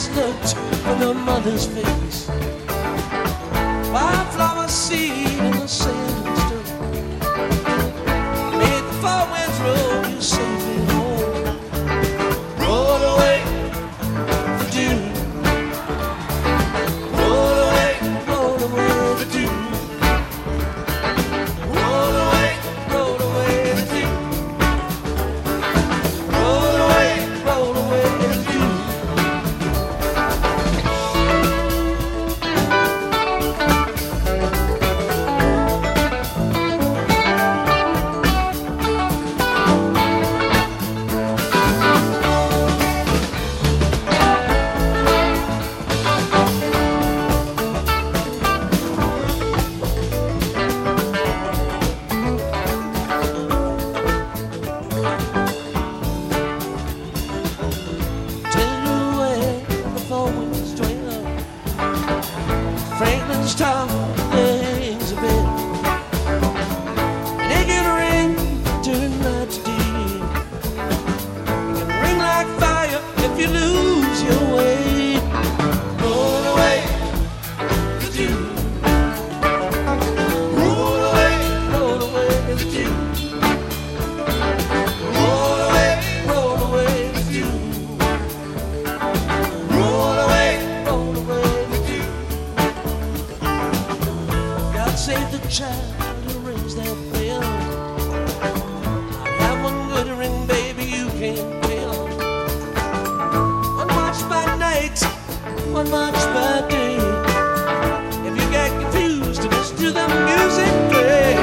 just looked from her mother's face. Wildflower seed in the sand stood. Made the four winds roll you safely home. Roll away the dew. Roll away the dew. Roll away the dew. Roll away the dew. Franklin's town rings a bell, and it can ring during night to day. It can ring like fire if you lose your way. Roll away the dew. Roll away the dew. Roll away the dew. Roll away the dew. God save the child who rings that bell. I have one good ring, baby, you can't tell. One watch by night, one watch by day. If you get confused, listen to the music play.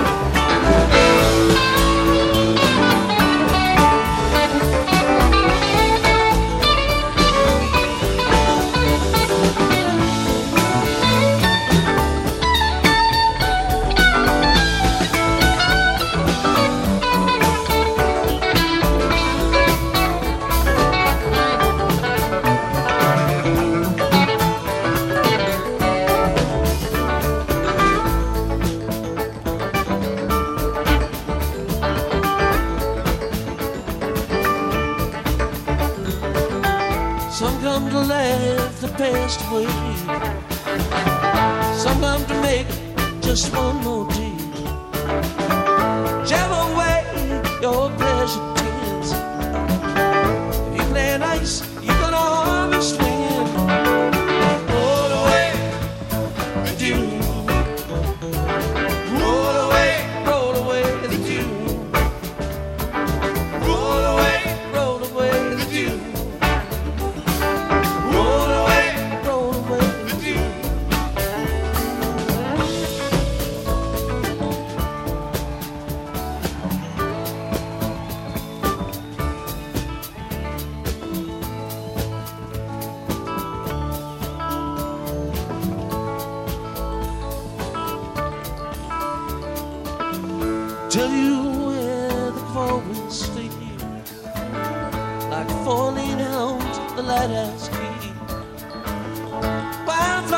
Some come to laugh the past away. Some come to make just one more day. Whichever way your pleasure tends. If you play nice, you're gonna always win. Roll away the dew. Roll away the dew. Roll away the dew. Roll away the dew. Tell you where the four winds sleep, like falling hounds, the lighthouse